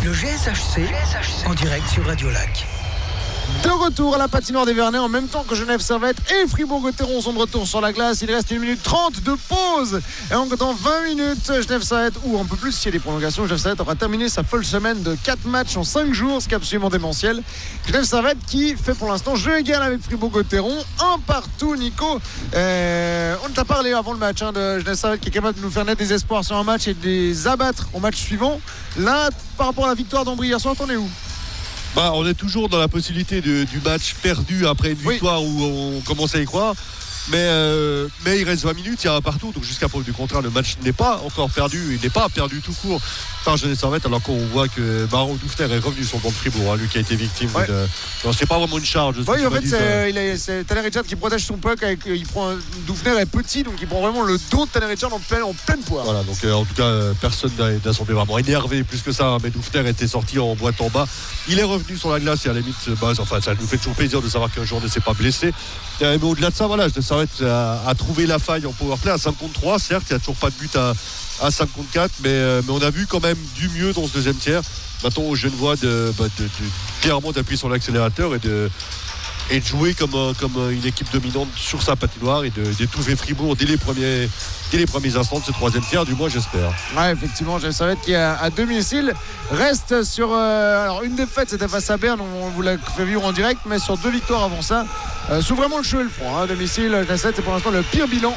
Le GSHC en direct sur Radio Lac. De retour à la patinoire des Vernets en même temps que Genève Servette et Fribourg-Gotteron sont de retour sur la glace. Il reste 1 minute 30 de pause. Et donc dans 20 minutes, Genève Servette, ou un peu plus s'il y a des prolongations, Genève Servette aura terminé sa folle semaine de 4 matchs en 5 jours, ce qui est absolument démentiel. Genève Servette qui fait pour l'instant jeu égal avec Fribourg-Gotteron, un partout. Nico, on t'a parlé avant le match de Genève Servette qui est capable de nous faire naître des espoirs sur un match et de les abattre au match suivant. Là, par rapport à la victoire d'Ambry hier soir, t'en es où? On est toujours dans la possibilité du match perdu après une victoire où on commence à y croire. Mais il reste 20 minutes, il y a un partout. Donc jusqu'à preuve du contraire, le match n'est pas encore perdu. Il n'est pas perdu tout court par Genève Servette, alors qu'on voit que Baron Doufner est revenu sur le banc de Fribourg, lui qui a été victime. Non, c'est pas vraiment une charge. Oui, en fait, c'est Tanner Richard qui protège son puck. Doufner est petit, donc il prend vraiment le dos de Tanner Richard en pleine poire. Voilà, donc en tout cas, personne n'a semblé vraiment énervé plus que ça. Mais Doufner était sorti en boîte en bas. Il est revenu sur la glace et à la limite, ça nous fait toujours plaisir de savoir qu'un joueur ne s'est pas blessé. Mais au-delà de ça, voilà, Genève Servette a trouvé la faille en powerplay à 5 contre 3. Certes, il n'y a toujours pas de but à 5 contre 4, mais on a vu quand même du mieux dans ce deuxième tiers. Maintenant, aux Genevois clairement d'appuyer sur l'accélérateur et de jouer comme une équipe dominante sur sa patinoire et d'étouffer Fribourg dès les premiers instants de ce troisième tiers, du moins j'espère. Ouais, effectivement, Genève Servette qui à domicile reste sur alors une défaite, c'était face à Berne, on vous l'a fait vivre en direct, mais sur 2 victoires avant ça, sous vraiment le chaud et le froid. À domicile, Genève Servette c'est pour l'instant le pire bilan.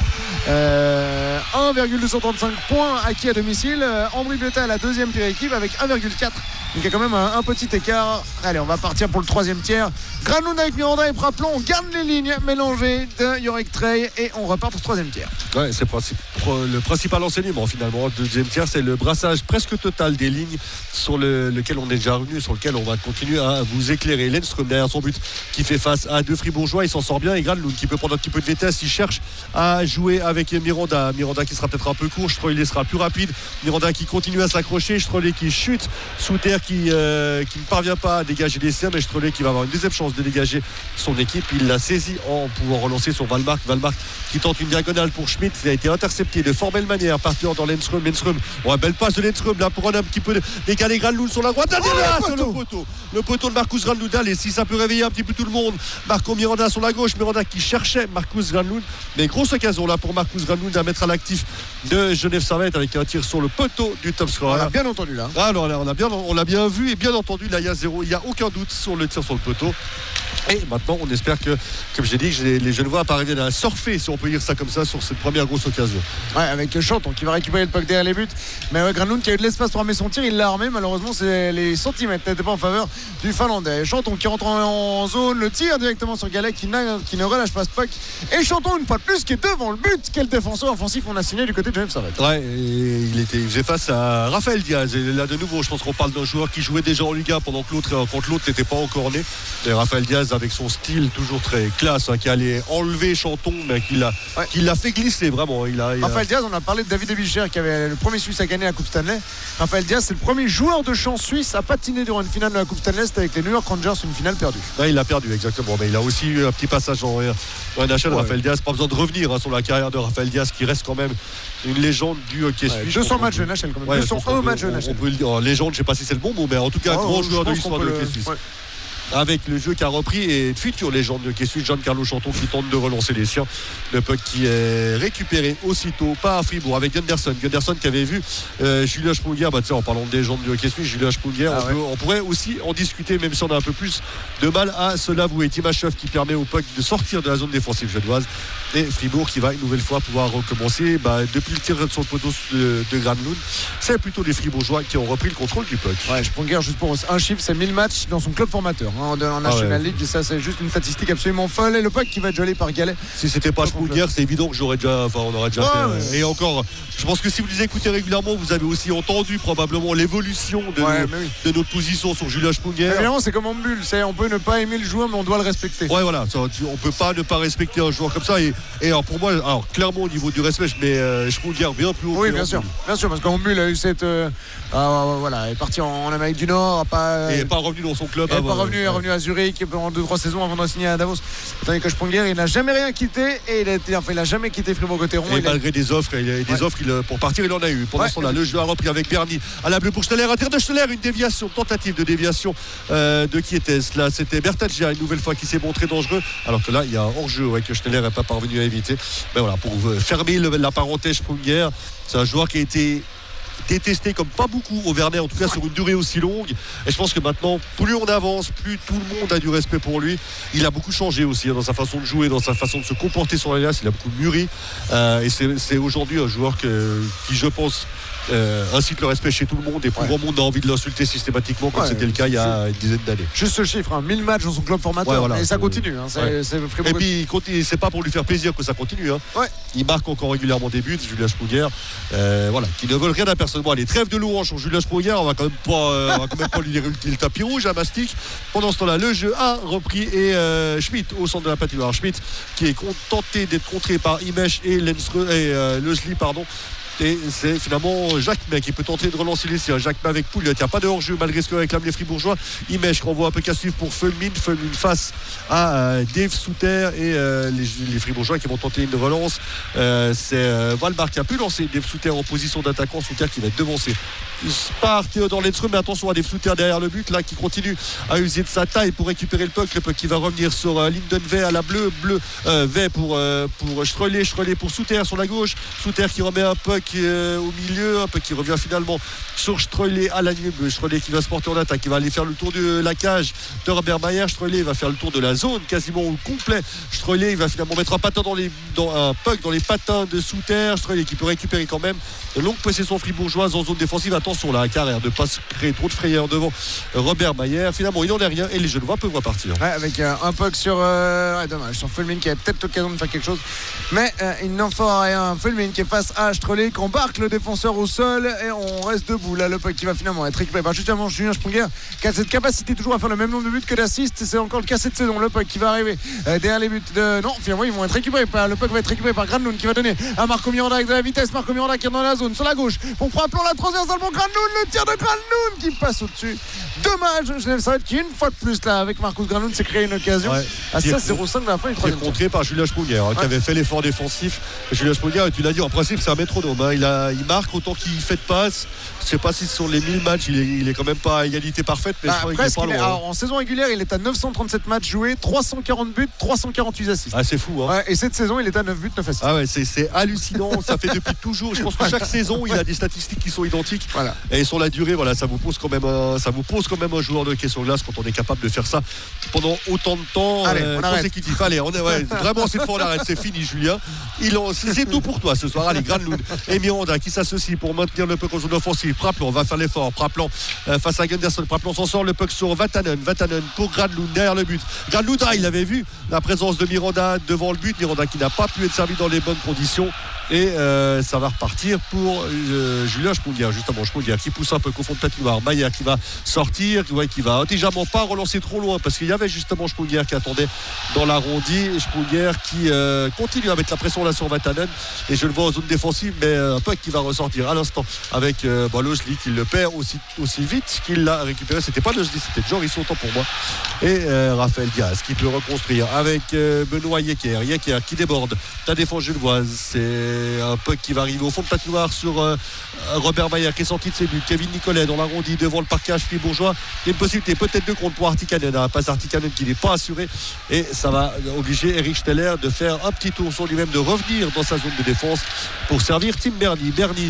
1,235 points acquis à domicile. Ambry Piotta à la deuxième pire équipe avec 1,4. Donc il y a quand même un petit écart. Allez, on va partir pour le troisième tiers. Granlund avec Miranda et Praplon. On garde les lignes mélangées de Yorick Trey et on repart pour ce troisième tiers. Ouais, c'est le principal enseignement finalement. Le deuxième tiers, c'est le brassage presque total des lignes sur lequel on est déjà revenu, sur lequel on va continuer à vous éclairer. Lindström derrière son but qui fait face à 2 Fribourgeois, il s'en sort bien. Et Granlund qui peut prendre un petit peu de vitesse, il cherche à jouer avec Miranda qui sera peut-être un peu court, Streulet sera plus rapide. Miranda qui continue à s'accrocher, Streulet qui chute sous terre, qui ne parvient pas à dégager les siens, mais Streulet qui va avoir une deuxième chance de dégager son équipe. Il l'a saisi en pouvant relancer sur Wallmark qui tente une diagonale pour Schmidt, il a été intercepté de fort belle manière par dans Lindström. Belle passe de Lindström là pour un homme qui peut décaler Granlund sur la droite, sur le poteau de Marcus Granlund. Et si ça peut réveiller un petit peu tout le monde, Marco Miranda sur la gauche, Miranda qui cherchait Marcus Granlund, mais grosse occasion là pour Marcus Granlund à mettre à l'actif de Genève Servette avec un tir sur le poteau du top scorer. On l'a bien entendu là. Alors on l'a bien vu et bien entendu. Là il n'y a aucun doute sur le tir sur le poteau. Et maintenant on espère que, comme j'ai dit, les Genevois parviennent à surfer, si on peut dire ça comme ça, sur cette première grosse occasion. Ouais, avec Chanton qui va récupérer le puck derrière les buts. Mais Granlund qui a eu de l'espace pour armer son tir, il l'a armé. Malheureusement, les centimètres n'étaient pas en faveur du Finlandais. Chanton qui rentre en zone, le tir directement sur Gallet qui ne relâche pas ce puck. Et Chanton, une fois de plus, qui est devant le but. Quel défenseur offensif on a signé du côté de Genève Servette. Ouais, et il faisait face à Raphaël Diaz. Et là, de nouveau, je pense qu'on parle d'un joueur qui jouait déjà en Liga pendant que l'autre n'était pas encore né. Et Raphaël Diaz, avec son style toujours très classe, qui allait enlever Chanton, mais qui l'a fait glisser vraiment. Raphaël Diaz, on a parlé de David Ebicher qui avait le premier Suisse à gagner la Coupe Stanley. Raphaël Diaz, c'est le premier joueur de champ suisse à patiner durant une finale de la Coupe Stanley. C'était avec les New York Rangers, une finale perdue. Ouais, il a perdu, exactement. Mais il a aussi eu un petit passage en NHL. Ouais. Raphaël Diaz, pas besoin de revenir sur la carrière de Raphaël Diaz, qui reste quand même une légende du hockey suisse. 200 matchs de NHL quand même. 201 matchs de NHL. On peut le dire. Légende, je ne sais pas si c'est le bon mot, mais en tout cas, grand joueur de l'histoire du hockey suisse. Avec le jeu qui a repris et future légende de Kessu, Giancarlo Chanton qui tente de relancer les siens. Le puck qui est récupéré aussitôt par Fribourg avec Gunderson qui avait vu Julien Sprunger. En parlant de légende de Kessu, Julien Sprunger, on pourrait aussi en discuter, même si on a un peu plus de mal à se l'avouer. Timashov qui permet au puck de sortir de la zone défensive genevoise et Fribourg qui va une nouvelle fois pouvoir recommencer depuis le tir sur le poteau de Granlund. C'est plutôt les Fribourgeois qui ont repris le contrôle du puck. Ouais, Sprunger, juste pour un chiffre, c'est 1000 matchs dans son club formateur en National League, et ça c'est juste une statistique absolument folle. Et le puck qui va être gelé par Gallet. Si c'était pas Sprunger, c'est évident que on aurait déjà fait. Ouais. Et encore, je pense que si vous les écoutez régulièrement, vous avez aussi entendu probablement l'évolution de notre position sur Julien Sprunger. Évidemment, c'est comme en bulle, on peut ne pas aimer le joueur, mais on doit le respecter. Ouais, voilà, on peut pas ne pas respecter un joueur comme ça. Et alors pour moi, clairement au niveau du respect, je mets Sprunger bien plus haut. Oui, bien sûr, parce qu'en bulle a eu cette, est parti en Amérique du Nord, et pas revenu dans son club. Pas revenu est revenu à Zurich pendant 2-3 saisons avant de signer à Davos. Tandis que Sprunger, il n'a jamais rien quitté et il n'a jamais quitté Fribourg-Gotteron. Et malgré des offres, pour partir, il en a eu. Pendant ce temps-là, le jeu a repris avec Bernie à la bleue pour Steller. À tir de Steller, une tentative de déviation de Kietes. Là, c'était Bertaggia une nouvelle fois qui s'est montré dangereux. Alors que là, il y a un hors-jeu que Steller n'est pas parvenu à éviter. Mais voilà, pour fermer la parenthèse Sprunger, c'est un joueur qui a été détesté comme pas beaucoup au Vernet, en tout cas sur une durée aussi longue. Et je pense que maintenant, plus on avance, plus tout le monde a du respect pour lui. Il a beaucoup changé aussi dans sa façon de jouer, dans sa façon de se comporter sur la glace. Il a beaucoup mûri. Et c'est aujourd'hui un joueur qui, je pense, incite le respect chez tout le monde et pour grand monde a envie de l'insulter systématiquement comme c'était le cas il y a une dizaine d'années. Juste ce chiffre, 1000 matchs dans son club formateur, et ça continue. Et puis c'est pas pour lui faire plaisir que ça continue. Il marque encore régulièrement des buts, Julien Sprunger, qui ne veulent rien à personne. Bon, allez, trêve de louange sur Julien Sprunger, on va quand même pas lui dérouler le tapis rouge à Mastic. Pendant ce temps-là, le jeu a repris et Schmidt au centre de la patinoire. Schmidt qui est tenté d'être contré par Imesh et Leslie, pardon. Et c'est finalement Jacquemin qui peut tenter de relancer les siens. Jacquemin avec Pouliot, il n'y a pas de hors-jeu malgré ce que réclament les Fribourgeois. Imesh renvoie un peu qu'à suivre pour Fulmin face à Dave Souter et les Fribourgeois qui vont tenter une relance. C'est Valbar qui a pu lancer Dave Souter en position d'attaquant. Souter qui va être devancé par Théodore Lenström, mais attention à Dave Souter derrière le but là qui continue à user de sa taille pour récupérer le puck qui va revenir sur Linden Vey à la bleue Vey pour Strelé pour Souter sur la gauche. Souter qui remet un puck au milieu, un peu qui revient finalement sur Strelé à la ligne bleue. Strelé qui va se porter en attaque, qui va aller faire le tour de la cage de Robert Mayer. Strelé va faire le tour de la zone quasiment au complet. Strelé il va finalement mettre un patin dans un puck dans les patins de Souter. Strelé qui peut récupérer quand même longue possession fribourgeoise en zone défensive. Attention là, carrière de pas se créer trop de frayeur devant Robert Mayer. Finalement il n'en est rien et les Genevois peuvent repartir. Avec un puck sur dommage sur Fulmin qui avait peut-être l'occasion de faire quelque chose, mais il n'en fera rien. Fulmin qui est face à Strelé, qui embarque le défenseur au sol et on reste debout. Là le puck qui va finalement être récupéré par justement Julien Sprunger qui a cette capacité toujours à faire le même nombre de buts que d'assists. C'est encore le cas cette saison. Le puck qui va arriver derrière les buts de... Non, finalement ils vont être récupérés. Le puck va être récupéré par Granlund qui va donner à Marco Miranda avec de la vitesse. Marco Miranda qui est dans la zone sur la gauche pour frapper la transversale pour Granlund. Le tir de Granlund qui passe au-dessus. Dommage. Genève Servette qui une fois de plus là avec Marcus Granlund s'est créé une occasion à 16-0-5 de la fin du troisième. Contré par Julien Sprunger qui avait fait l'effort défensif. Julien Sprunger, tu l'as dit, en principe c'est un métronome. Il marque autant qu'il fait de passes. Je ne sais pas si sur les 1000 matchs il est quand même pas à égalité parfaite, mais je crois qu'il est pas loin. Alors, en saison régulière il est à 937 matchs joués, 340 buts, 348 assists. C'est fou et cette saison il est à 9 buts, 9 assists. C'est hallucinant. Ça fait depuis toujours. Je pense que chaque saison il a des statistiques qui sont identiques. Et sur la durée ça vous pose quand même un joueur de hockey sur glace quand on est capable de faire ça pendant autant de temps consécutif. Allez, vraiment cette fois on arrête, c'est fini Julien. C'est tout pour toi ce soir. Allez, Granlund et Miranda qui s'associent pour maintenir le puck en zone offensive. Praplan va faire l'effort. Praplan face à Gunderson. Praplan s'en sort, le puck sur Vatanen pour Granlund derrière le but. Granlund, il avait vu la présence de Miranda devant le but. Miranda qui n'a pas pu être servi dans les bonnes conditions. Et ça va repartir pour Julien Sprunger, justement Sprunger qui pousse un peu qu'au fond de patinoire. Mayer qui va sortir, qui va intelligemment pas relancer trop loin parce qu'il y avait justement Sprunger qui attendait dans l'arrondi. Sprunger qui continue à mettre la pression là sur Vatanen et je le vois en zone défensive, mais un puck qui va ressortir à l'instant avec Losli qui le perd aussi vite qu'il l'a récupéré. C'était pas Losli, c'était Joris, autant pour moi. Et Raphaël Diaz qui peut reconstruire avec Benoît Yecker qui déborde la défense genevoise. C'est un puck qui va arriver au fond de patinoire sur Robert Mayer qui est sorti de ses buts. Kevin Nicolet dans l'arrondi devant le parquage fribourgeois. Il y a une possibilité peut-être de compte pour Artikanen, passe Artikanen qui n'est pas assuré et ça va obliger Eric Steller de faire un petit tour sur lui-même, de revenir dans sa zone de défense pour servir Tim Bernie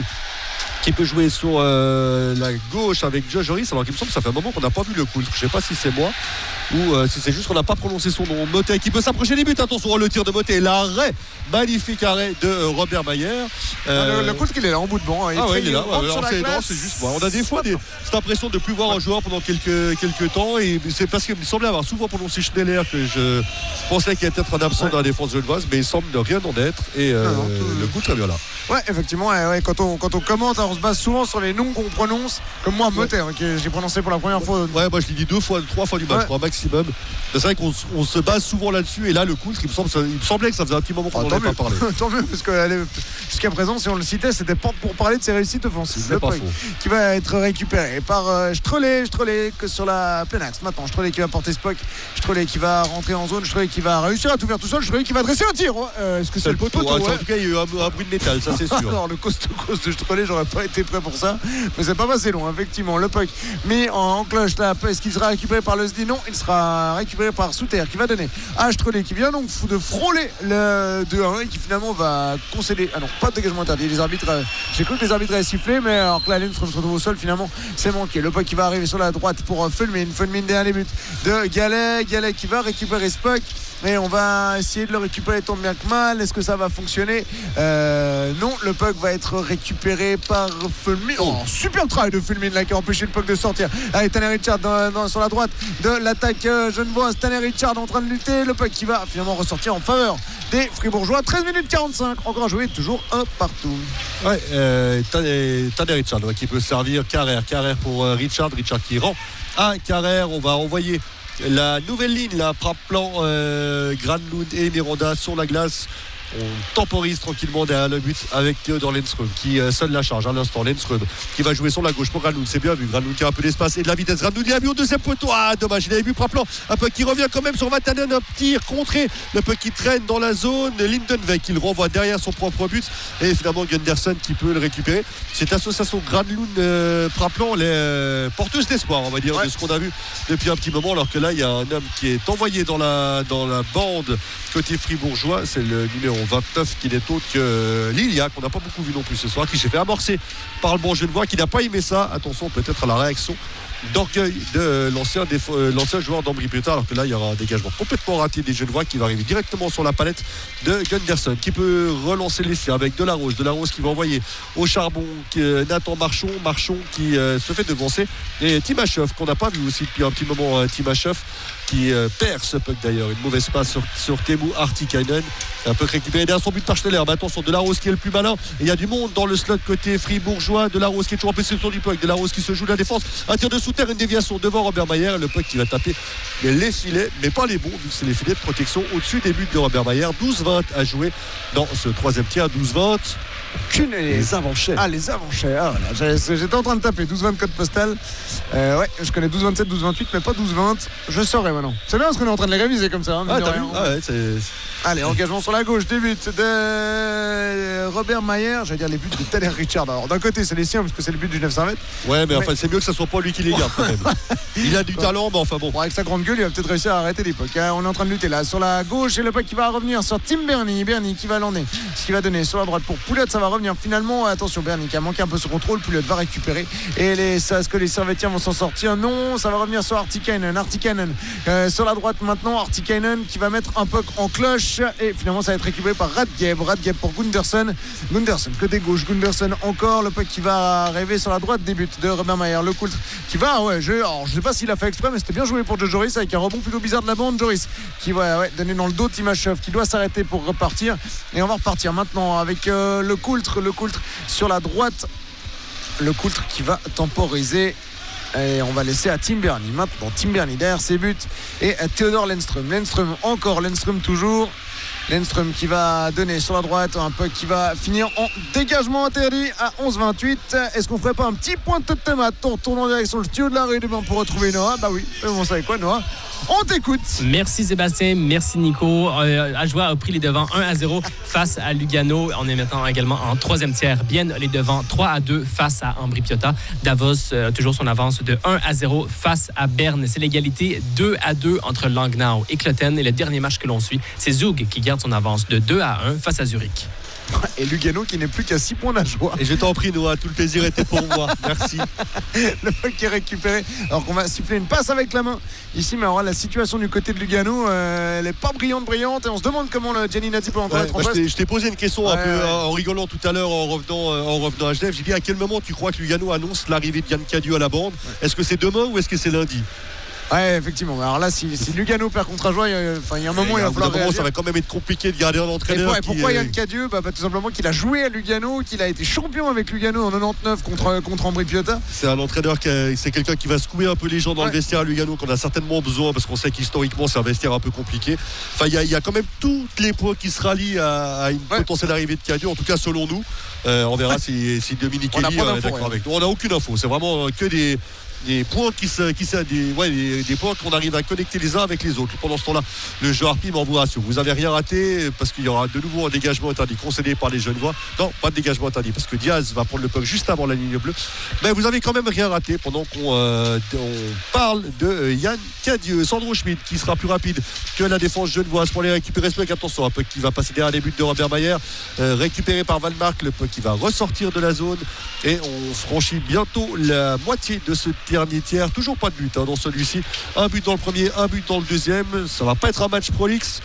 qui peut jouer sur la gauche avec Joe Joris, alors qu'il me semble que ça fait un moment qu'on n'a pas vu le coup. Je ne sais pas si c'est moi ou si c'est juste qu'on n'a pas prononcé son nom. Motet qui peut s'approcher des buts. Attention, le tir de Motet, l'arrêt, magnifique arrêt de Robert Mayer. Le coup qu'il est là en bout de banc. Il est là. C'est juste moi. On a des fois cette impression de ne plus voir un joueur pendant quelques temps, et c'est parce qu'il me semblait avoir souvent prononcé Schneller que je pensais qu'il y avait peut-être un absent dans la défense genevoise, mais il semble de rien en être, et le coup très bien là. Ouais, effectivement, quand on commente, alors on se base souvent sur les noms qu'on prononce, comme moi, Motet, que j'ai prononcé pour la première fois. Ouais, moi je l'ai dit 2 fois, 3 fois du match, je crois, maximum. C'est vrai qu'on se base souvent là-dessus, et là, le coup, il me semblait que ça faisait un petit moment qu'on n'en avait pas parlé. Tant mieux, parce que jusqu'à présent, si on le citait, c'était pas pour parler de ses réussites offensives. C'est pas faux. Qui va être récupéré par Stroley que sur la plein axe. Maintenant, Stroley qui va porter Spock, Stroley qui va rentrer en zone, Stroley qui va réussir à tout faire tout seul, Stroley qui va dresser un tir. Est-ce que c'est le poteau? En tout cas, il y a eu un bruit de métal, ça c'est sûr. Alors, le costaud de Stroley, j'aurais pas été prêt pour ça, mais c'est pas passé long, effectivement. Le puck mis en cloche là, est-ce qu'il sera récupéré par le SD? Non, il sera récupéré par Souter qui va donner à Stroley qui vient donc de frôler le 2-1 et qui finalement va concéder. Ah non, pas de dégagement interdit. Les arbitres, j'ai cru que les arbitres avaient sifflé, mais alors que là, Lindström se retrouve au sol, finalement, c'est manqué. Le puck qui va arriver sur la droite pour Fulmin derrière les buts de Gallet qui va récupérer Spock. Et on va essayer de le récupérer tant bien que mal. Est-ce que ça va fonctionner? Non, le puck va être récupéré par Fulmin. Oh, super travail de Fulmin là qui a empêché le puck de sortir. Allez, Tanner Richard sur la droite de l'attaque genevoise. Tanner Richard en train de lutter. Le puck qui va finalement ressortir en faveur des Fribourgeois. 13 minutes 45. Encore joué, toujours un partout. Ouais, Tanner Richard qui peut servir Carrère pour Richard qui rend à Carrère. On va envoyer la nouvelle ligne là, Praplan, Granlund et Miranda sur la glace. On temporise tranquillement derrière le but avec Theodor Lindström qui sonne la charge à l'instant. Lindström qui va jouer sur la gauche pour Granlund, c'est bien vu. Granlund qui a un peu d'espace et de la vitesse. Granlund il a vu au deuxième poteau. Ah dommage, il avait vu Praplan. Un peu qui revient quand même sur Vatanen, un tir contré. Le peu qui traîne dans la zone. Lindenweg qui le renvoie derrière son propre but. Et finalement Gunderson qui peut le récupérer. Cette association Granlund Praplan, les porteuses d'espoir, on va dire, de ce qu'on a vu depuis un petit moment. Alors que là il y a un homme qui est envoyé dans la bande côté fribourgeois. C'est le numéro 29 qui n'est autre que Lilia, qu'on n'a pas beaucoup vu non plus ce soir, qui s'est fait amorcer par le bon Genevois, qui n'a pas aimé ça. Attention peut-être à la réaction d'orgueil de l'ancien joueur d'Ambry Pietra, alors que là il y aura un dégagement complètement raté des Genevois qui va arriver directement sur la palette de Gunderson qui peut relancer l'essai avec Delarose qui va envoyer au charbon Nathan Marchon qui se fait devancer, et Timashov qu'on n'a pas vu aussi depuis un petit moment. Timashov qui perd ce puck d'ailleurs, une mauvaise passe sur Teemu Artikainen, un peu récupéré derrière son but par Schneller. Mais attention, Delarose qui est le plus malin, et il y a du monde dans le slot côté fribourgeois. Delarose qui est toujours en possession du puck, Delarose qui se joue la défense, un tir de Souter, une déviation devant Robert Mayer, le puck qui va taper les filets mais pas les bons, vu que c'est les filets de protection au-dessus des buts de Robert Mayer. 12-20 à jouer dans ce troisième tiers. 12-20. Les avant-chais. Ah, les avant-chais. Ah, voilà. J'étais en train de taper 12-20 code postal. Ouais, je connais 12-27, 12-28, mais pas 12-20. Je saurais maintenant. C'est bien parce qu'on est en train de les réviser comme ça. Hein, t'as vu ? Ah ouais, allez, engagement sur la gauche, des buts de Robert Mayer. J'allais dire les buts de Tanner Richard. Alors d'un côté, c'est les siens parce que c'est le but du 900 mètres. Ouais, mais enfin, c'est mieux que ça soit pas lui qui les garde quand même. Il a du talent, mais enfin bon. Avec sa grande gueule, il va peut-être réussir à arrêter l'époque. On est en train de lutter là sur la gauche, et le puck qui va revenir sur Tim Bernie qui va l'emmener. Ce qui va donner sur la droite pour Pouliot, ça va revenir finalement. Attention, Bernie qui a manqué un peu ce contrôle. Pouliot va récupérer. Et est-ce que les Servetiens vont s'en sortir? Non, ça va revenir sur Artikainen sur la droite maintenant. Artikainen qui va mettre un puck en cloche, et finalement ça va être récupéré par Radgeb pour Gunderson côté gauche. Gunderson encore, le puck qui va arriver sur la droite, des buts de Robert Mayer. Le Coultre qui va, je sais pas s'il a fait exprès, mais c'était bien joué pour Joe Joris avec un rebond plutôt bizarre de la bande. Joris qui va donner dans le dos Timashov qui doit s'arrêter pour repartir, et on va repartir maintenant avec le Coultre sur la droite, le Coultre qui va temporiser. Et on va laisser à Tim Bernie maintenant. Tim Bernie derrière ses buts, et Theodor Lindström toujours. Lindström qui va donner sur la droite un puck qui va finir en dégagement interdit à 11-28. Est-ce qu'on ferait pas un petit point de tomate en retournant en direction le studio de la rue demain pour retrouver Noah? Bah oui, vous savez quoi, Noah? On t'écoute. Merci Sébastien, merci Nico. Ajoie a pris les devants 1-0 face à Lugano. On est maintenant également en troisième tiers. Bien les devants 3-2 face à Ambry Piotta. Davos toujours son avance de 1-0 face à Berne. C'est l'égalité 2-2 entre Langnau et Kloten. Et le dernier match que l'on suit, c'est Zug qui garde son avance de 2-1 face à Zurich. Et Lugano qui n'est plus qu'à 6 points d'Ajoie. Et je t'en prie, Noah, tout le plaisir était pour moi. Merci. Le puck qui est récupéré, alors qu'on va siffler une passe avec la main ici, mais alors la situation du côté de Lugano, elle n'est pas brillante, et on se demande comment le Gianni Nati peut entrer en poste. Je t'ai posé une question un peu en rigolant tout à l'heure en revenant à Genève. J'ai dit, à quel moment tu crois que Lugano annonce l'arrivée de Yann Cadieux à la bande? Est-ce que c'est demain ou est-ce que c'est lundi? Ouais, effectivement. Alors là, si Lugano perd contre Ajoie, il y a un moment, il va falloir réagir. Ça va quand même être compliqué de garder un entraîneur. Et pourquoi Yann Cadieux tout simplement qu'il a joué à Lugano, qu'il a été champion avec Lugano en 99 contre Ambri Piotta. C'est un entraîneur c'est quelqu'un qui va secouer un peu les gens dans le vestiaire à Lugano, qu'on a certainement besoin parce qu'on sait qu'historiquement c'est un vestiaire un peu compliqué. Enfin, il y a quand même tous les points qui se rallient à une potentielle arrivée de Cadieux, en tout cas selon nous. On verra si Dominique Elie est d'accord avec nous. On n'a aucune info. C'est vraiment que des points des points qu'on arrive à connecter les uns avec les autres. Pendant ce temps-là, le jeu Harpy m'envoie sûr. Vous avez rien raté parce qu'il y aura de nouveau un dégagement interdit concédé par les Genevois. Non, pas de dégagement interdit parce que Diaz va prendre le puck juste avant la ligne bleue. Mais vous avez quand même rien raté pendant qu'on parle de Yann Cadieux. Sandro Schmidt qui sera plus rapide que la défense genevoise pour aller récupérer ce puck. Attention, un puck qui va passer derrière les buts de Robert Mayer, récupéré par Valmark, le puck qui va ressortir de la zone et on franchit bientôt la moitié de ce dernier tiers. Toujours pas de but dans celui-ci. Un but dans le premier, un but dans le deuxième. Ça va pas être un match prolifique.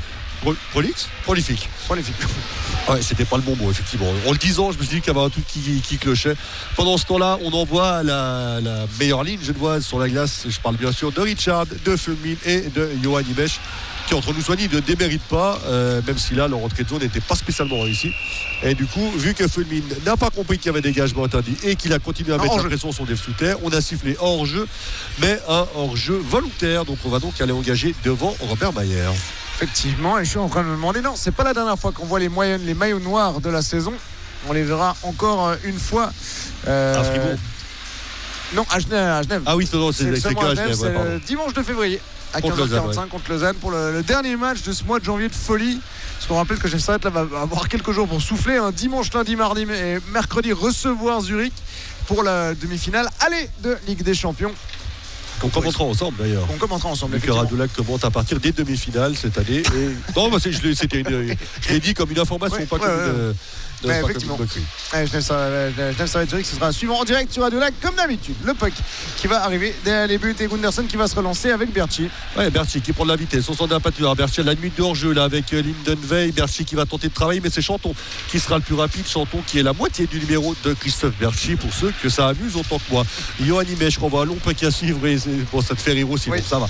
Ouais, c'était pas le bon mot, effectivement. En le disant, je me suis dit qu'il y avait un truc qui clochait. Pendant ce temps-là, on envoie la meilleure ligne genevoise sur la glace. Je parle bien sûr de Richard, de Fulmin et de Johan Imesh, qui entre nous soignés ne déméritent pas, même si là leur entrée de zone n'était pas spécialement réussie. Et du coup, vu que Fulmin n'a pas compris qu'il y avait dégagement interdit et qu'il a continué à mettre la pression sur Dave Souter, on a sifflé hors-jeu, mais un hors-jeu volontaire. Donc on va donc aller engager devant Robert Mayer. Effectivement, et je suis en train de me demander, non, c'est pas la dernière fois qu'on voit les maillots noirs de la saison. On les verra encore une fois. À Fribourg. Non, à Genève. Ah oui, c'est seulement à Genève. Genève. C'est le dimanche de février à 15h45 contre Lausanne pour le dernier match de ce mois de janvier de folie. Parce qu'on rappelle que Jeff Servette là va avoir quelques jours pour souffler. Un dimanche, lundi, mardi et mercredi recevoir Zurich pour la demi-finale aller de Ligue des Champions. On commentera ensemble d'ailleurs. On commentera ensemble. Le Radulac commente à partir des demi-finales cette année. Et... Non, je l'ai dit comme une information, pas comme une. Mais effectivement. Genève Servette Zurich, ce sera suivant en direct sur Radio Lac comme d'habitude. Le puck qui va arriver derrière les buts et Gunderson qui va se relancer avec Berchi. Ouais, Berchi qui prend de la vitesse. On s'en est pas tué. Berchi a la limite de hors-jeu là avec Lindenvey. Berchi qui va tenter de travailler, mais c'est Chanton qui sera le plus rapide. Chanton qui est la moitié du numéro de Christophe Berchi pour ceux que ça amuse autant que moi. Johan Imesh qu'on voit un long puck à suivre. Et bon, ça te fait rire aussi. Oui. Bon, ça va.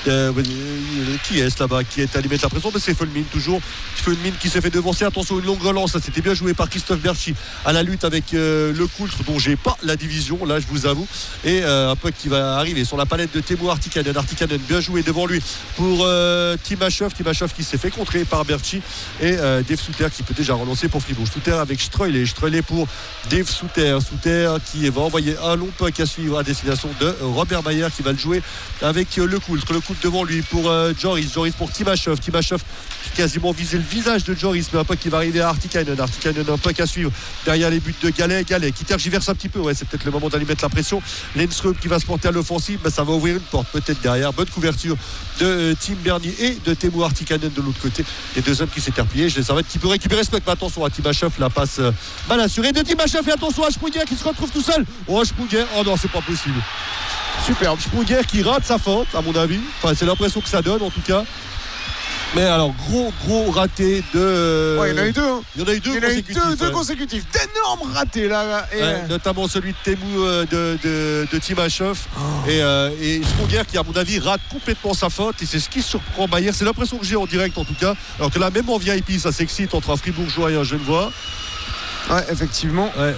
Qui est là-bas qui est allé mettre la pression? Mais c'est Fulmin toujours. Fulmin qui s'est fait devancer. Attention, une longue relance. Ça c'était bien joué par Christophe Berchi à la lutte avec le Coultre dont j'ai pas la division là je vous avoue, et un puck qui va arriver sur la palette de Teemu Artikainen bien joué devant lui pour Timashov qui s'est fait contrer par Berchi et Dave Souter qui peut déjà relancer pour Fribourg. Souter avec Streulet pour Dave Souter qui va envoyer un long puck à suivre à destination de Robert Mayer qui va le jouer avec le Coultre devant lui pour Joris pour Timashov qui quasiment visé le visage de Joris, mais un puck qui va arriver à Artikainen un puck à suivre derrière les buts de Gallet qui tergiverse un petit peu. Ouais, c'est peut-être le moment d'aller mettre la pression. Lindström qui va se porter à l'offensive, ça va ouvrir une porte peut-être derrière. Bonne couverture de Tim Bernier et de Teemu Artikainen de l'autre côté. Les deux hommes qui s'éterpillent. Je savais qui peut récupérer ce puck, mais attention à Timashov, la passe mal assurée de Timashov et attention à Sprunger qui se retrouve tout seul. Sprunger, oh non, c'est pas possible. Superbe. Sprunger qui rate sa faute à mon avis. Enfin, c'est l'impression que ça donne en tout cas. Mais alors, gros raté de. Ouais, il y en a eu deux. Il y en a eu deux consécutifs. D'énormes ratés là. Et notamment celui de Teemu de Timashov. Et Sprunger qui, à mon avis, rate complètement sa faute. Et c'est ce qui surprend Mayer. C'est l'impression que j'ai en direct en tout cas. Alors que là, même en VIP, ça s'excite entre un Fribourgeois et un Genevois. Ouais, effectivement. Ouais.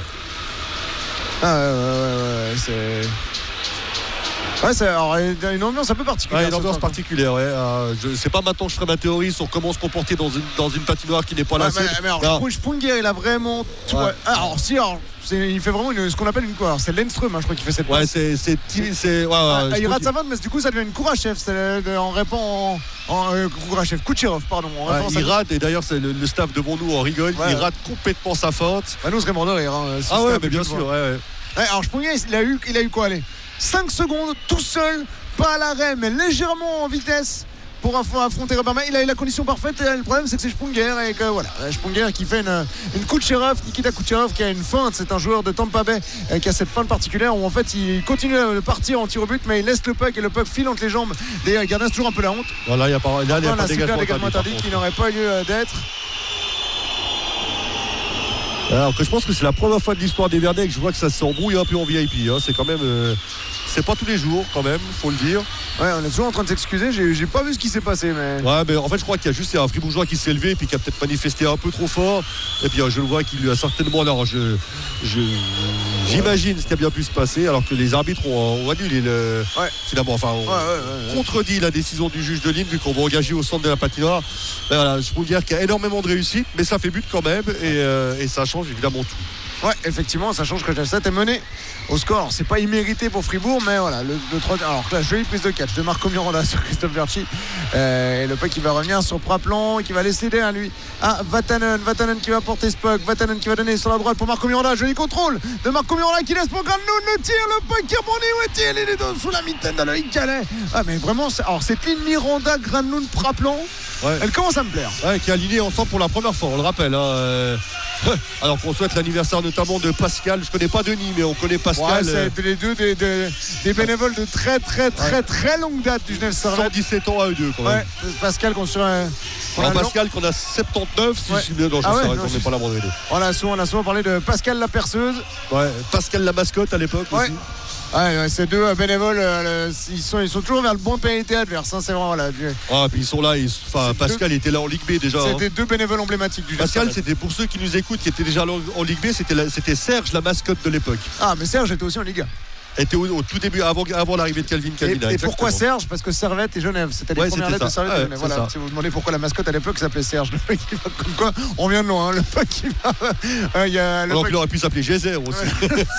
C'est. Ouais, c'est une ambiance un peu particulière. Ouais, une ambiance particulière, ouais. Je sais pas maintenant que je ferai ma théorie sur comment se comporter dans une patinoire qui n'est pas la seule. Mais alors, Sprunger, il a vraiment. Ouais. Il fait vraiment ce qu'on appelle une quoi. C'est Lindström, je crois, qui fait cette passe. Ouais, il rate sa vente, mais du coup, ça devient une Kourachev. En répond Kourachev, Kucherov, pardon. Il rate, et d'ailleurs, c'est le staff devant nous en rigole. Ouais. Il rate complètement sa faute. Nous, on serait mort de rire. Mais bien sûr, ouais. Alors, Sprunger, il a eu quoi, allez 5 secondes tout seul, pas à l'arrêt mais légèrement en vitesse pour affronter Robert Mayer. Il a eu la condition parfaite et le problème c'est que c'est Sprunger et que voilà, Sprunger qui fait une Kucherov, Nikita Kucherov qui a une feinte. C'est un joueur de Tampa Bay qui a cette feinte particulière où en fait il continue de partir en tir au but mais il laisse le puck et le puck file entre les jambes des gardiens. C'est toujours un peu la honte. Voilà, il n'y a pas de dégagement interdit qui n'aurait pas lieu d'être. Alors que je pense que c'est la première fois de l'histoire des Vernets que je vois que ça s'embrouille un peu en VIP. C'est quand même C'est pas tous les jours quand même, faut le dire. Ouais, on est toujours en train de s'excuser. J'ai pas vu ce qui s'est passé, mais. Ouais, mais en fait, je crois qu'il y a juste un Fribourgeois qui s'est levé et puis qui a peut-être manifesté un peu trop fort. Et puis je le vois qu'il lui a certainement. Alors, j'imagine ce qui a bien pu se passer, alors que les arbitres ont annulé finalement, enfin, contredit la décision du juge de ligne, vu qu'on va engager au centre de la patinoire. Ben voilà, je peux vous dire qu'il y a énormément de réussite, mais ça fait but quand même, et ça change évidemment tout. Ouais, effectivement, ça change que Genève Servette est mené au score. C'est pas immérité pour Fribourg, mais voilà, le 3. Alors là, jolie prise de catch de Marco Miranda sur Christophe Berchi. Et le puck qui va revenir sur Praplan, qui va laisser derrière lui à Vatanen. Vatanen qui va porter ce puck. Vatanen qui va donner sur la droite pour Marco Miranda. Joli contrôle de Marco Miranda qui laisse pour Granlund. Le tir, le puck qui rebondit. Ouais, tir, il est sous la mitaine de Loïc Calais. Ah, mais vraiment, alors cette ligne Miranda, Granlund, Praplan, elle commence à me plaire. Ouais, qui est aligné ensemble pour la première fois, on le rappelle. Alors qu'on souhaite l'anniversaire notamment de Pascal. Je connais pas Denis, mais on connaît Pascal. Ouais, c'est les deux des bénévoles de très longue date du Genève Servette. 117 ans à eux deux quand même. Ouais, Pascal qu'on sur Pascal qu'on a 79 si je suis bien dans on n'est pas là pour aider. On a souvent parlé de Pascal la perceuse. Ouais, Pascal la mascotte à l'époque aussi. Ouais, ces deux bénévoles, ils sont toujours vers le bon pénalité adverse. Hein, c'est vraiment là. Puis ils sont là. Pascal était là en Ligue B déjà. C'était deux bénévoles emblématiques du Pascal, c'était pour ceux qui nous écoutent, qui étaient déjà en Ligue B, c'était Serge, la mascotte de l'époque. Ah, mais Serge était aussi en Ligue 1. Était au tout début, avant l'arrivée de Calvin Calvina. Et pourquoi Serge? Parce que Servette et Genève, c'était les premières lettres de Servette et Genève. Voilà. Si vous demandez pourquoi la mascotte à l'époque s'appelait Serge, le puck qui va comme quoi, on vient de loin. Le puck qui va. Alors qu'il aurait pu s'appeler Geyser aussi.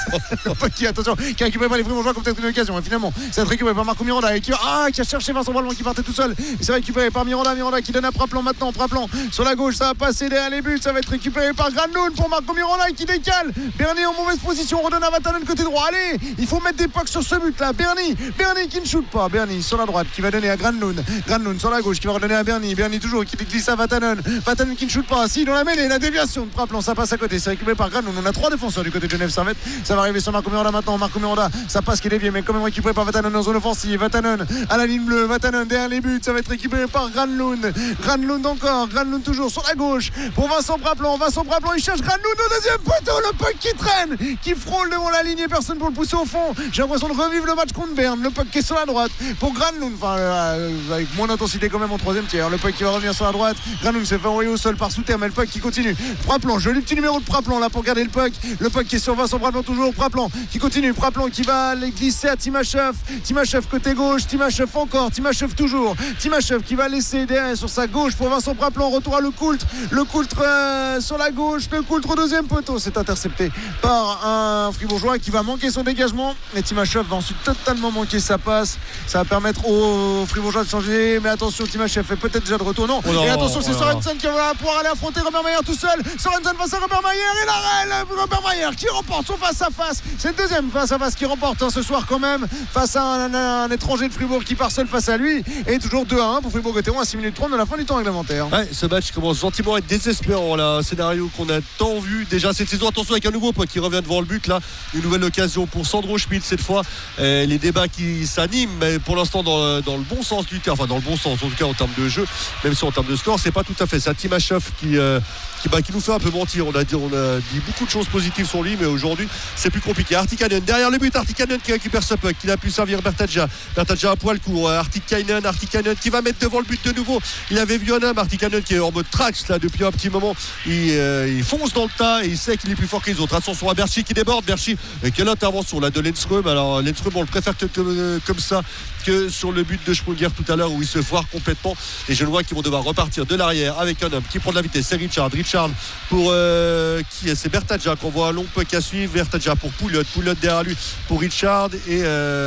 Le puck qui, attention, qui a récupéré par les Fribourgeois comme peut-être une occasion. Et finalement, ça va être récupéré par Marco Miranda qui a cherché Vincent Praplan qui partait tout seul. Et c'est récupéré par Miranda qui donne à Praplan maintenant. Praplan sur la gauche, ça va passer derrière les buts. Ça va être récupéré par Granlund pour Marco Miranda qui décale. Bernier en mauvaise position, redonne à Vatanen côté droit. Allez, il faut mettre des pucks sur ce but là. Bernie qui ne shoot pas. Bernie sur la droite qui va donner à Granlund sur la gauche qui va redonner à Bernie toujours qui glisse à Vatanen qui ne shoot pas. Si dans la mêlée, la déviation de Praplan, ça passe à côté, c'est récupéré par Granlund. On a 3 défenseurs du côté de Genève Servette. Ça va arriver sur Marco Miranda maintenant. Marco Miranda, ça passe qui est dévié mais quand même récupéré par Vatanen en zone offensive. Vatanen à la ligne bleue, Vatanen derrière les buts, ça va être récupéré par Granlund encore, Granlund toujours sur la gauche pour Vincent Praplan, il cherche Granlund au deuxième poteau, le puck qui traîne, qui frôle devant la ligne et personne pour le pousser au fond. J'ai l'impression de revivre le match contre Berne. Le puck qui est sur la droite pour Granlund, avec moins d'intensité quand même en troisième tiers. Le puck qui va revenir sur la droite. Granlund s'est fait envoyer au sol par sous terre, mais le puck qui continue. Praplan, joli petit numéro de Praplan là pour garder le puck. Le puck qui est sur Vincent Praplan toujours. Praplan qui continue. Praplan qui va les glisser à Timachev. Timachev côté gauche. Timachev encore. Timachev toujours. Timachev qui va laisser derrière sur sa gauche pour Vincent Praplan. Retour à Le Coultre sur la gauche. Le Coultre au deuxième poteau. C'est intercepté par un Fribourgeois qui va manquer son dégagement. Et Timachev va ensuite totalement manquer sa passe. Ça va permettre aux Fribourgeois de changer. Mais attention, Timachev est peut-être déjà de retour. Non. Et attention, c'est Sorensen qui va pouvoir aller affronter Robert Mayer tout seul. Sorensen face à Robert Mayer. Et l'arrêt, Robert Mayer qui remporte son face-à-face. C'est le deuxième face-à-face qui remporte ce soir quand même. Face à un étranger de Fribourg qui part seul face à lui. Et toujours 2-1 pour Fribourg-Gotteron à 6 minutes 30 de la fin du temps réglementaire. Ouais, ce match commence gentiment à être désespérant. Là, un scénario qu'on a tant vu déjà cette saison. Attention avec un nouveau point qui revient devant le but là. Une nouvelle occasion pour Sandro Schmidt cette fois. Les débats qui s'animent, mais pour l'instant dans le bon sens du terme, enfin dans le bon sens en tout cas en termes de jeu, même si en termes de score c'est pas tout à fait ça. Timachev qui nous fait un peu mentir. On a dit beaucoup de choses positives sur lui, mais aujourd'hui c'est plus compliqué. Artikainen derrière le but, Artikainen qui récupère ce puck, qui a pu servir Bertadja à poil court. Artikainen qui va mettre devant le but de nouveau. Il avait vu un homme, Artikainen qui est en mode trax là depuis un petit moment. Il fonce dans le tas et il sait qu'il est plus fort que les autres. Attention à Berchi qui déborde. Berchi, quelle intervention là de Lindström. Alors Lindström on le préfère comme ça que sur le but de Schmunger tout à l'heure où il se foire complètement. Et je le vois qu'ils vont devoir repartir de l'arrière avec un homme qui prend de la vitesse. C'est Richard pour c'est Bertadja qu'on voit un long puck à suivre. Bertadja pour Pouliot derrière lui pour Richard et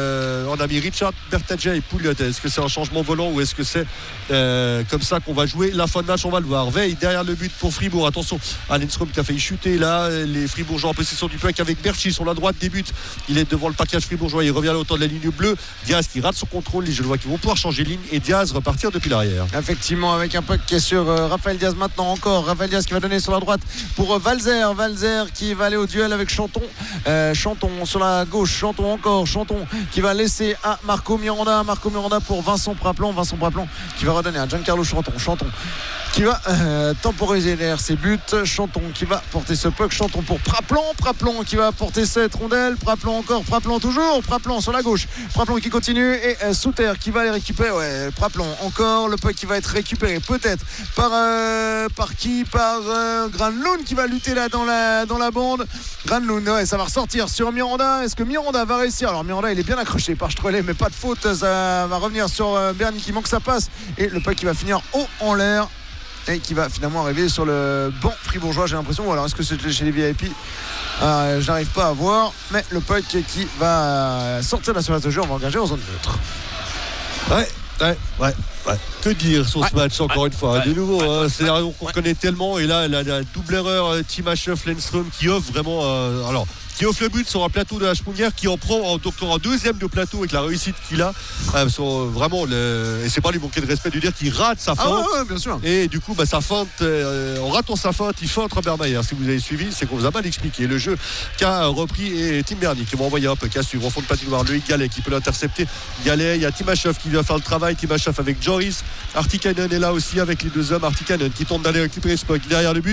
on a mis Richard, Bertadja et Pouliot. Est-ce que c'est un changement volant ou est-ce que c'est comme ça qu'on va jouer la fin de match? On va le voir. Veille derrière le but pour Fribourg. Attention à Lindström qui a failli chuter là. Les Fribourgeois en possession du puck avec Berchi sur la droite des buts. Il est devant le package fribourgeois. Il revient à l'auteur de la ligne bleue. Diaz qui rate son contrôle. Je le vois qu'ils vont pouvoir changer ligne et Diaz repartir depuis l'arrière. Effectivement, avec un puck qui est sur Raphaël Diaz maintenant encore. Raphaël Diaz qui va donner sur la droite pour Valzer qui va aller au duel avec Chanton. Chanton sur la gauche. Chanton qui va laisser à Marco Miranda pour Vincent Praplan qui va redonner à Giancarlo Chanton qui va temporiser derrière ses buts. Chanton qui va porter ce puck. Chanton pour Praplan qui va porter cette rondelle. Praplan Praplan toujours, Praplan sur la gauche, Praplan qui continue et Souter qui va les récupérer. Ouais, Praplan encore, le puck qui va être récupéré peut-être par qui, par Granlund qui va lutter là dans la bande. Granlund, ouais, ça va ressortir sur Miranda. Est-ce que Miranda va réussir? Alors Miranda, il est bien accroché par Strelé, mais pas de faute. Ça va revenir sur Bernie qui manque sa passe et le puck qui va finir haut en l'air et qui va finalement arriver sur le banc fribourgeois, j'ai l'impression. Ou alors est-ce que c'est chez les VIP? Je n'arrive pas à voir, mais le puck qui va sortir de la surface de jeu, on va engager en zone neutre. Ouais. Que dire sur ce match encore une fois? De nouveau, scénario qu'on connaît tellement, et là la double erreur Timashov Lindström qui offre vraiment qui offre le but sur un plateau de Hachmunger, qui en prend donc en deuxième de plateau avec la réussite qu'il a. Vraiment, et c'est pas lui manquer de respect de dire qu'il rate sa feinte. Bien sûr. Et du coup, sa feinte, en ratant sa feinte, il feinte Robert Mayer. Si vous avez suivi, c'est qu'on vous a mal expliqué. Le jeu qu'a repris et Tim Bernie qui va envoyer un peu qu'à suivre en fond de patinoire. Le Galet qui peut l'intercepter. Galet, il y a Timashov qui vient faire le travail. Timashov avec Joris. Artikainen est là aussi avec les deux hommes. Artikainen qui tente d'aller récupérer ce puck derrière le but.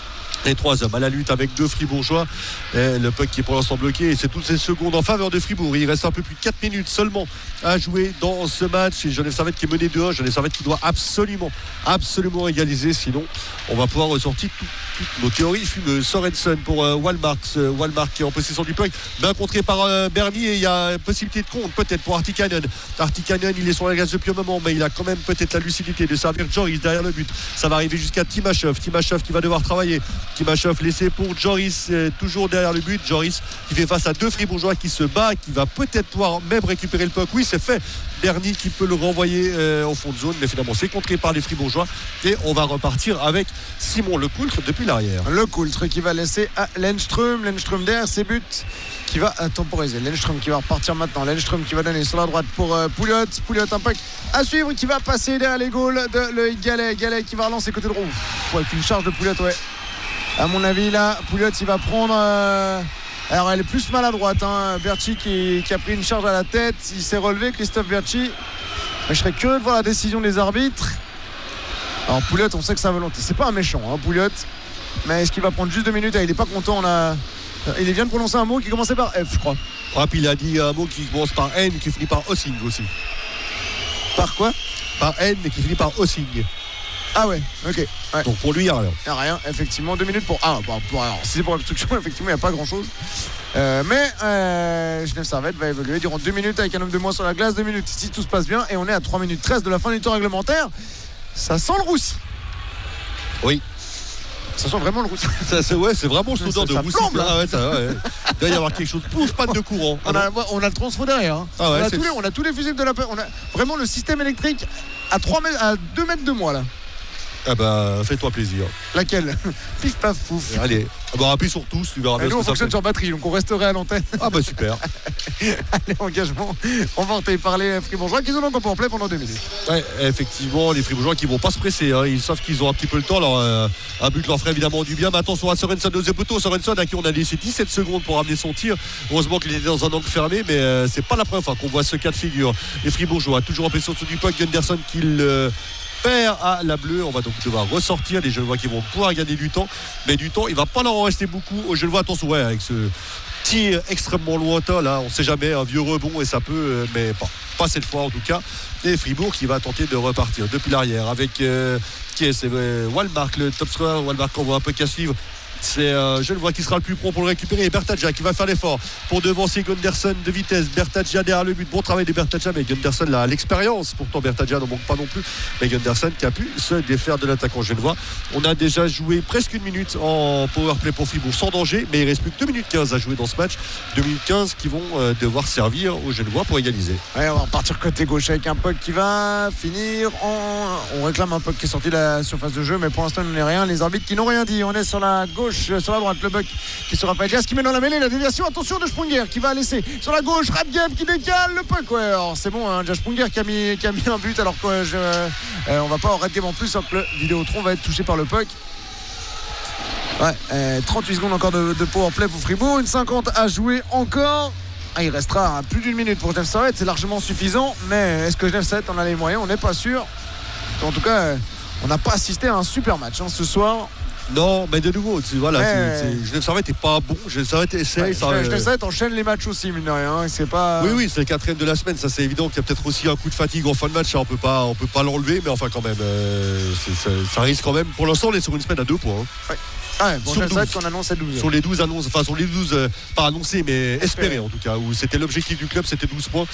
Et 3 hommes à la lutte avec 2 Fribourgeois. Et le puck qui est pour l'instant bloqué. Et c'est toutes ces secondes en faveur de Fribourg. Il reste un peu plus de 4 minutes seulement à jouer dans ce match. Et Genève Servette qui est mené 2-1. Genève Servette qui doit absolument égaliser. Sinon, on va pouvoir ressortir toutes nos théories fumeuses. Sorensen pour Wallmark. Wallmark qui est en possession du puck. Bien contré par Bernie. Et il y a une possibilité de compte peut-être pour Artikainen. Artikainen, il est sur la glace depuis un moment. Mais il a quand même peut-être la lucidité de servir Joris derrière le but. Ça va arriver jusqu'à Timashov. Timashov qui va devoir travailler. Timashov laissé pour Joris, toujours derrière le but. Joris qui fait face à 2 Fribourgeois qui se bat, qui va peut-être pouvoir même récupérer le puck. Oui, c'est fait. Bernie qui peut le renvoyer au fond de zone, mais finalement c'est contré par les Fribourgeois. Et on va repartir avec Simon Lecoultre depuis l'arrière. Lecoultre qui va laisser à Lindström derrière ses buts, qui va temporiser. Lindström qui va repartir maintenant. Lindström qui va donner sur la droite pour Pouliot. Pouliot, un puck à suivre qui va passer derrière les goals de le Galet. Galet qui va relancer côté droit. Avec une charge de Pouliot, ouais. À mon avis, là, Pouliot, il va prendre. Alors, elle est plus maladroite. Berchi qui a pris une charge à la tête. Il s'est relevé, Christophe Berchi. Mais je serais curieux de voir la décision des arbitres. Alors, Pouliot, on sait que sa volonté. C'est pas un méchant, Pouliot. Mais est-ce qu'il va prendre juste 2 minutes? Il n'est pas content. Il vient de prononcer un mot qui commençait par F, je crois. Puis il a dit un mot qui commence par N, qui finit par Ossing aussi. Par quoi? Par N et qui finit par Ossing. Ah ouais, ok. Ouais. Donc pour lui, il n'y a rien. Il n'y a rien, effectivement. 2 minutes pour. Alors, si c'est pour l'obstruction, effectivement, il n'y a pas grand chose. Mais Genève Servette va évoluer durant 2 minutes avec un homme de moins sur la glace. 2 minutes si tout se passe bien. Et on est à 3 minutes 13 de la fin du temps réglementaire. Ça sent le roussi. Oui. Ça sent vraiment le roussi. C'est vraiment le odeur de roussi. Flambe, ouais. Il doit y avoir quelque chose. Pouf, panne de courant. On a le transfo derrière. On a tous les fusibles de la. On a vraiment le système électrique à 2 mètres de moi là. Ah bah, fais-toi plaisir. Laquelle? Pif paf pouf. Allez, appuie sur tous, tu verras bien. Nous on fonctionne sur batterie, donc on resterait à l'antenne. Ah bah super. Allez, engagement. On va par les Fribourgeois qui sont donc en powerplay pendant 2 minutes. Ouais, effectivement, les Fribourgeois qui vont pas se presser. Ils savent qu'ils ont un petit peu le temps. Alors, un but leur ferait évidemment du bien. Mais attention à Sorensen de Zepoto. Sorensen à qui on a laissé 17 secondes pour amener son tir. Heureusement qu'il était dans un angle fermé, mais c'est pas la première fois qu'on voit ce cas de figure. Les Fribourgeois, toujours en pression sur du puck. Gunderson qui perd à la bleue. On va donc devoir ressortir. Les Genevois qui vont pouvoir gagner du temps, mais du temps il va pas leur en rester beaucoup aux Genevois. Attention avec ce tir extrêmement lointain là, on sait jamais, un vieux rebond et ça peut, mais pas cette fois en tout cas. Et Fribourg qui va tenter de repartir depuis l'arrière avec c'est Wallmark, le top scorer. Wallmark qu'on voit un peu qu'à suivre. C'est Genevois qui sera le plus prompt pour le récupérer, et Bertadja qui va faire l'effort pour devancer Gunderson de vitesse. Bertadja derrière le but, bon travail de Bertadja, mais Gunderson là a l'expérience, pourtant Bertadja n'en manque pas non plus, mais Gunderson qui a pu se défaire de l'attaquant genevois. On a déjà joué presque 1 minute en powerplay pour Fribourg sans danger, mais il reste plus que 2 minutes 15 à jouer dans ce match. 2 minutes 15 qui vont devoir servir aux Genevois pour égaliser. Ouais, on va repartir côté gauche avec un puck qui va finir on réclame un puck qui est sorti de la surface de jeu, mais pour l'instant il n'en est rien. Les arbitres qui n'ont rien dit. On est sur la gauche, sur la droite, le buck qui sera pas qui met dans la mêlée, la déviation, attention de Sprunger qui va laisser sur la gauche, Radgeb qui décale le puck. Ouais, alors c'est bon, Sprunger qui a mis un but, alors que on va pas avoir Radgeb en plus, alors que le Vidéotron va être touché par le puck. Ouais, 38 secondes encore de powerplay pour Fribourg, une 50 à jouer encore. Il restera plus d'1 minute pour Genève Servette, c'est largement suffisant, mais est-ce que Genève Servette en a les moyens? On n'est pas sûr. En tout cas, on n'a pas assisté à un super match ce soir. Non, mais de nouveau, voilà, Ouais. Genève Servette n'est pas bon. Genève Servette essaye. Genève Servette enchaîne les matchs aussi, mine de rien. Hein, c'est pas... Oui, c'est le 4e de la semaine. Ça, c'est évident qu'il y a peut-être aussi un coup de fatigue en fin de match. Ça, on peut pas l'enlever, mais enfin, quand même, ça risque quand même. Pour l'instant, on est sur une semaine à 2 points. Hein. Ouais, bon, sur Genève Servette qu'on annonce à 12. Sur les 12 annonces, enfin sur les 12, pas annoncés, mais espérés en tout cas, où c'était l'objectif du club, c'était 12 points.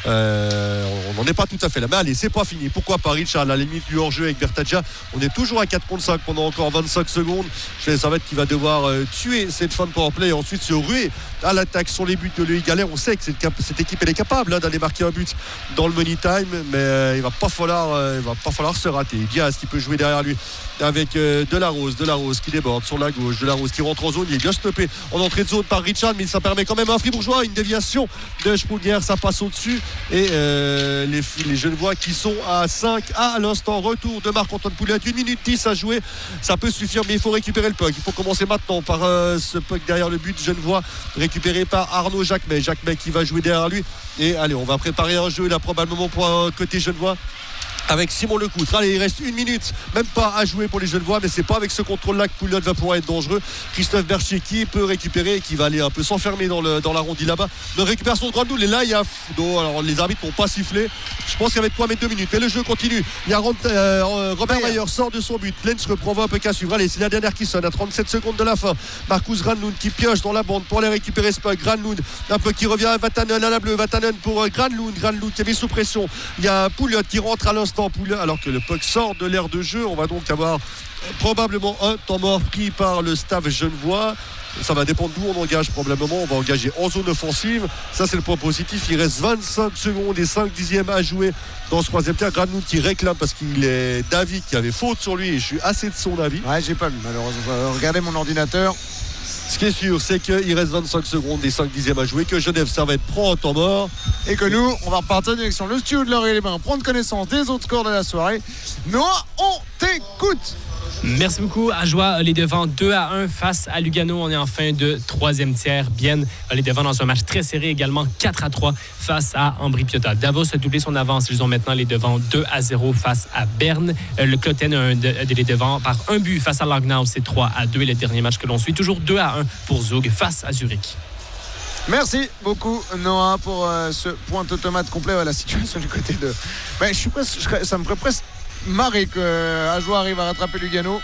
On n'en est pas tout à fait là. Mais allez, c'est pas fini. Pourquoi pas Richard, à la limite du hors-jeu avec Bertadja? On est toujours à 4 contre 5 pendant encore 25 secondes. Genève Servette qui va devoir tuer cette fin de powerplay et ensuite se ruer à l'attaque sur les buts de Loïc Gallet. On sait que cette équipe elle est capable d'aller marquer un but dans le money time, mais il va pas falloir se rater. Diaz qui peut jouer derrière lui avec Delarose qui déborde sur la gauche, Delarose qui rentre en zone, il est bien stoppé en entrée de zone par Richard, mais ça permet quand même à un Fribourgeois une déviation de Sprunger, ça passe au-dessus et les Genevois qui sont à 5 à l'instant. Retour de Marc-Antoine Pouliot, 1 minute 10 à jouer, ça peut suffire, mais il faut récupérer le puck. Il faut commencer maintenant par ce puck derrière le but Genevois, récupéré par Arnaud Jacquemet qui va jouer derrière lui. Et allez, on va préparer un jeu là probablement pour un côté Genevois avec Simon Lecoutre. Allez, il reste 1 minute, même pas à jouer pour les Genevois, mais c'est pas avec ce contrôle-là que Pouliot va pouvoir être dangereux. Christophe Berchier qui peut récupérer, qui va aller un peu s'enfermer dans l'arrondi là-bas. De récupération de Grandnoul, et là il y a alors les arbitres n'ont pas sifflé. Je pense qu'il y avait de quoi mettre 2 minutes, mais le jeu continue. Il y a Robert Mayer sort de son but. Lens reprend un peu qu'à suivre. Allez, c'est la dernière qui sonne à 37 secondes de la fin. Marcus Granlund qui pioche dans la bande pour aller récupérer ce puck. Granlund un peu qui revient à Vatanen à la bleue. Vatanen pour Granlund qui est mis sous pression. Il y a Pouliot qui rentre à l'instant. Pouliot, alors que le puck sort de l'aire de jeu. On va donc avoir probablement un temps mort pris par le staff genevois. Ça va dépendre d'où on engage probablement. On va engager en zone offensive. Ça, c'est le point positif. Il reste 25 secondes et 5 dixièmes à jouer dans ce 3e tiers. Granlund qui réclame parce qu'il est David qui avait faute sur lui et je suis assez de son avis. Ouais, j'ai pas vu malheureusement. Regardez mon ordinateur. Ce qui est sûr, c'est qu'il reste 25 secondes et 5 dixièmes à jouer, que Genève Servette prend un temps mort. Et que nous, on va repartir en direction le studio de l'Oreille-les-Bains, prendre connaissance des autres scores de la soirée. Noah, on t'écoute. Merci beaucoup. Ajoie les devants 2-1 face à Lugano. On est en fin de 3e tiers. Bien les devants dans un match très serré également 4-3 face à Ambri-Piotta. Davos a doublé son avance. Ils ont maintenant les devants 2-0 face à Berne. Le Cloten a les devants par un but face à Langnau. C'est 3-2. Et le dernier match que l'on suit, toujours 2-1 pour Zug face à Zurich. Merci beaucoup Noah pour ce point automate complet à la situation du côté de... Ben, ça me ferait presque marrer que Ajoie arrive à rattraper Lugano.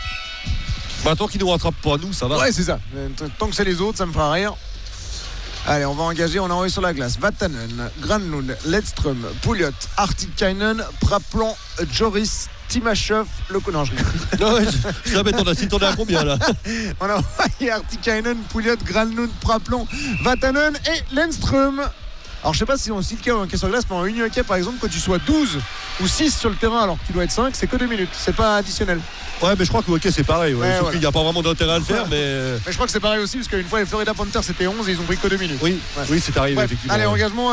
Bah, tant qu'il ne nous rattrape pas nous, ça va. Ouais, c'est ça. Tant que c'est les autres, ça me fera rire. Allez, on va engager, on a envoyé sur la glace Vatanen, Granlund, Ledström, Pouliot, Artikainen, Praplan, Joris, Timashov, non, je rigole. Non, je t'en as à combien là? On a envoyé Artikainen, Pouliot, Granlund, Praplan, Vatanen et Ledström. Alors je sais pas si on cite qu'il y a un hockey sur glace, mais en union hockey par exemple, quand tu sois 12 ou 6 sur le terrain alors que tu dois être 5, c'est que 2 minutes, c'est pas additionnel. Ouais, mais je crois que hockey c'est pareil, sauf voilà. qu'il n'y a pas vraiment d'intérêt à le faire, mais je crois que c'est pareil aussi, parce qu'une fois les Florida Panthers c'était 11 et ils ont pris que 2 minutes. Oui, c'est arrivé. Bref, effectivement. allez, engagement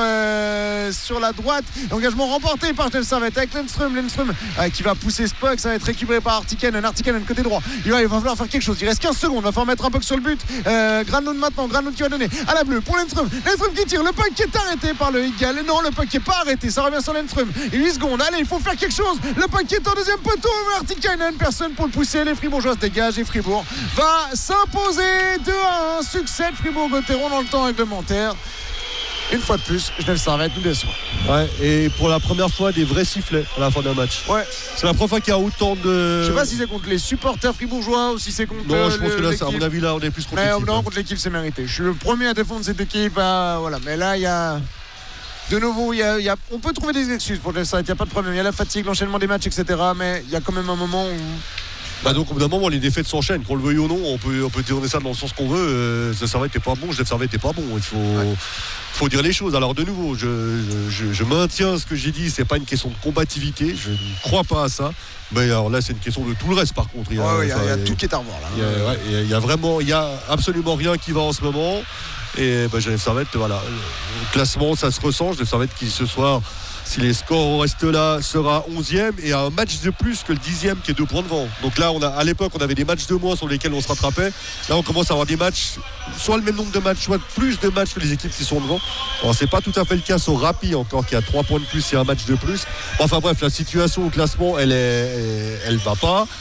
sur la droite, engagement remporté par Genève Servette avec Ledström qui va pousser ce puck, ça va être récupéré par Artikainen côté droit, il va falloir faire quelque chose, il reste 15 secondes, il va falloir mettre un puck sur le but. Granlund maintenant, Granlund qui va donner à la bleue pour Ledström qui tire, le puck qui est arrêté par le Eagle. Non, le puck qui n'est pas arrêté, ça revient sur Ledström. Et 8 secondes, allez, il faut faire quelque chose. Le puck qui est en deuxième poteau, Artikainen, personne pour le pousser. Les Fribourgeois se dégagent et Fribourg va s'imposer 2-1. Succès de Fribourg-Gotteron dans le temps réglementaire. Une fois de plus, Genève Servette nous déçoit. Ouais, et pour la première fois, des vrais sifflets à la fin d'un match. Ouais. C'est la première fois qu'il y a autant de. Je sais pas si c'est contre les supporters fribourgeois ou si c'est contre. Non, je pense que là, l'équipe. à mon avis, là, on est plus contre l'équipe. Non, contre l'équipe, c'est mérité. Je suis le premier à défendre cette équipe. Voilà. Mais là, il y a. De nouveau, on peut trouver des excuses pour Genève Servette, il n'y a pas de problème. Il y a la fatigue, l'enchaînement des matchs, etc. Mais il y a quand même un moment où. Donc au bout d'un moment les défaites s'enchaînent, qu'on le veuille ou non, on peut tourner ça dans le sens qu'on veut. Genève Servette n'est pas bon, Genève Servette n'est pas bon. Il faut dire les choses. Alors de nouveau, je maintiens ce que j'ai dit, c'est pas une question de combativité, je ne crois pas à ça. Mais alors là c'est une question de tout le reste par contre. Il y a tout qui est à revoir là. Il y a absolument rien qui va en ce moment. Et Genève Servette, voilà, le classement ça se ressent. Genève Servette qui ce soir, si les scores restent là, sera 11e et a un match de plus que le 10e qui est 2 points devant. Donc là à l'époque on avait des matchs de moins sur lesquels on se rattrapait. Là on commence à avoir des matchs, soit le même nombre de matchs, soit plus de matchs que les équipes qui sont devant. Alors c'est pas tout à fait le cas sur Rapi encore qui a 3 points de plus et un match de plus. Enfin bref, la situation au classement elle va pas.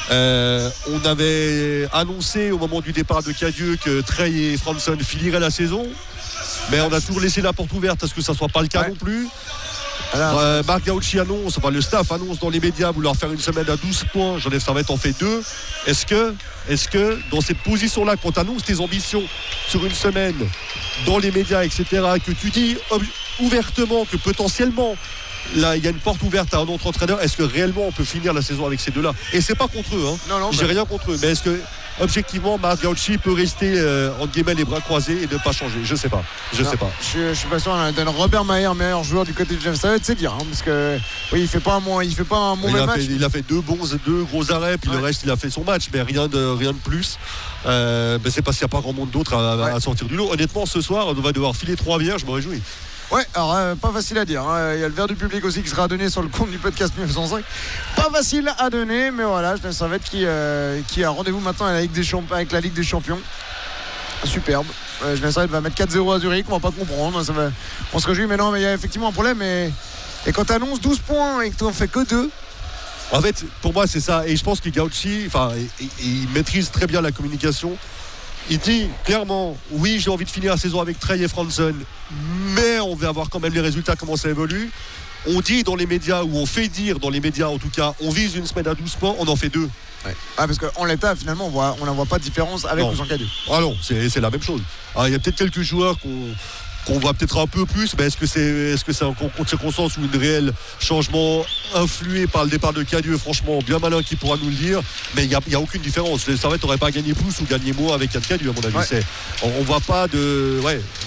On avait annoncé au moment du départ de Cadieux que Trey et Franson finiraient la saison, mais on a toujours laissé la porte ouverte à ce que ça ne soit pas le cas non plus. Marc Gauchi annonce, enfin le staff annonce dans les médias vouloir faire une semaine à 12 points. Genève Servette en fait 2. Est-ce que dans cette position-là, quand tu annonces tes ambitions sur une semaine dans les médias, etc., que tu dis ouvertement que potentiellement là il y a une porte ouverte à un autre entraîneur, est-ce que réellement on peut finir la saison avec ces deux-là? Et c'est pas contre eux, hein. Non, j'ai rien contre eux, mais est-ce que objectivement Marc Gauchi peut rester entre guillemets les bras croisés et ne pas changer? Je sais pas. Je suis pas sûr d'un Robert Maher, meilleur joueur du côté de Genève Servette, c'est dire, hein, parce que oui, il fait pas un mauvais match. Il a fait deux gros arrêts, puis le reste il a fait son match, mais rien de plus. Mais c'est parce qu'il n'y a pas grand monde d'autre à sortir du lot. Honnêtement, ce soir on va devoir filer 3 bières, je me réjouis. Ouais, alors pas facile à dire, hein. Il y a le verre du public aussi qui sera donné sur le compte du podcast 1905. Pas facile à donner, mais voilà, Genève Servette qui a rendez-vous maintenant avec la Ligue des Champions. Superbe. Genève Servette va mettre 4-0 à Zurich, on va pas comprendre. On se réjouit, mais non, mais il y a effectivement un problème. Et quand tu annonces 12 points et que tu n'en fais que 2. En fait, pour moi, c'est ça. Et je pense que Gauchi, il maîtrise très bien la communication. Il dit clairement, oui, j'ai envie de finir la saison avec Trey et Franson, mais on va voir quand même les résultats, comment ça évolue. On dit dans les médias, ou on fait dire dans les médias en tout cas, on vise une semaine à 12 points, on en fait 2. Ouais. parce qu'en l'état, finalement, on n'en voit pas de différence avec ou sans Cadieux. Ah non, c'est la même chose. Alors, il y a peut-être quelques joueurs qu'on voit peut-être un peu plus, mais est-ce que c'est un concours de circonstances ou une réel changement influé par le départ de Cadieux? Franchement, bien malin qui pourra nous le dire, mais il n'y a aucune différence. Le Servette n'aurait pas gagné plus ou gagné moins avec Yann Cadieux, à mon avis. On voit pas de...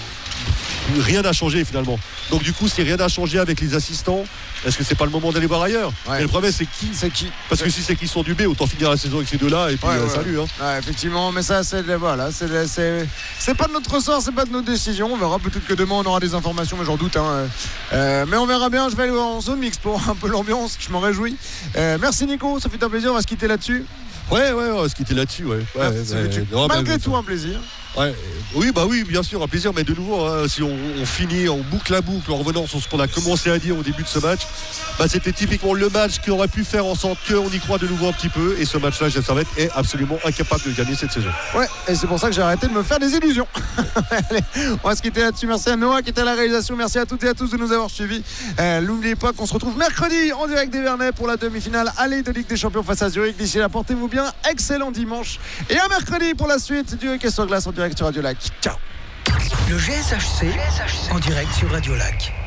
rien n'a changé finalement. Donc du coup, si rien n'a changé avec les assistants, est-ce que c'est pas le moment d'aller voir ailleurs? Et le problème, c'est qui? Parce que si c'est qu'ils sont du B, autant finir la saison avec ces deux-là et puis salut. Hein. Effectivement, mais ça, c'est pas de notre ressort, c'est pas de notre décision. On verra, peut-être que demain on aura des informations, mais j'en doute. Hein. Mais on verra bien. Je vais aller en zone mixte pour un peu l'ambiance. Je m'en réjouis. Merci Nico, ça fait un plaisir. On va se quitter là-dessus. Ouais, on va se quitter là-dessus. Malgré tout, un plaisir. Oui, bien sûr, un plaisir, mais de nouveau, hein, si on finit, on boucle la boucle en revenant sur ce qu'on a commencé à dire au début de ce match, c'était typiquement le match qui aurait pu faire en sorte qu'on y croit de nouveau un petit peu, et ce match-là, Genève Servette est absolument incapable de gagner cette saison. Ouais, et c'est pour ça que j'ai arrêté de me faire des illusions. Allez, on va se quitter là-dessus. Merci à Noah qui était à la réalisation, merci à toutes et à tous de nous avoir suivis. N'oubliez pas qu'on se retrouve mercredi en direct des Vernets pour la demi-finale aller de Ligue des Champions face à Zurich. D'ici là, portez-vous bien, excellent dimanche, et à mercredi pour la suite du hockey sur glace en direct sur Radio Lac. Ciao. Le GSHC en direct sur Radio Lac.